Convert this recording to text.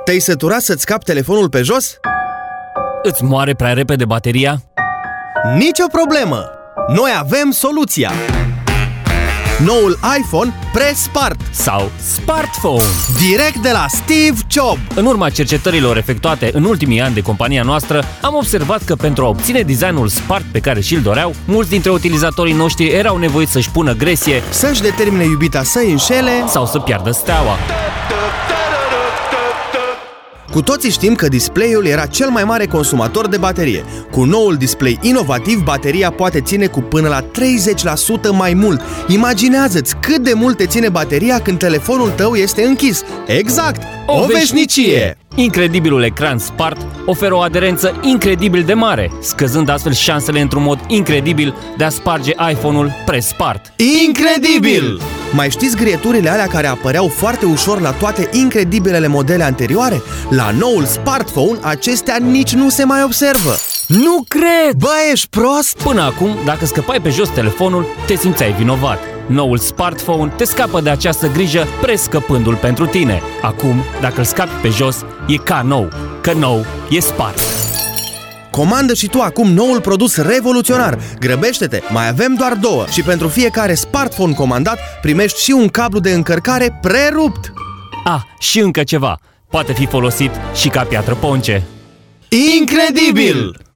Te-ai săturat să-ți scapi telefonul pe jos? Îți moare prea repede bateria? Nicio problemă! Noi avem soluția! Noul iPhone Pre-Spart Sau smartphone. direct de la Steve Jobs. În urma cercetărilor efectuate în ultimii ani de compania noastră, am observat că pentru a obține designul Spart pe care și-l doreau, mulți dintre utilizatorii noștri erau nevoiți să-și pună gresie, Să-și determine iubita să înșele. sau să piardă steaua. Cu toții știm că display-ul era cel mai mare consumator de baterie. Cu noul display inovativ, bateria poate ține cu până la 30% mai mult. Imaginează-ți cât de mult te ține bateria când telefonul tău este închis. Exact! O veșnicie! Incredibilul ecran Spart oferă o aderență incredibil de mare, scăzând astfel șansele într-un mod incredibil de a sparge iPhone-ul Pre-Spart. Incredibil! Mai știți grieturile alea care apăreau foarte ușor la toate incredibilele modele anterioare? La noul smartphone, acestea nici nu se mai observă. Nu cred! Bă, ești prost? Până acum, dacă scăpai pe jos telefonul, te simțeai vinovat. Noul smartphone te scapă de această grijă, prescăpându-l pentru tine. Acum, dacă îl scapi pe jos, e ca nou, că nou e Spart. Comandă și tu acum noul produs revoluționar. Grăbește-te, mai avem doar 2 și pentru fiecare smartphone comandat primești și un cablu de încărcare prerupt. Și încă ceva, poate fi folosit și ca piatră ponce. Incredibil!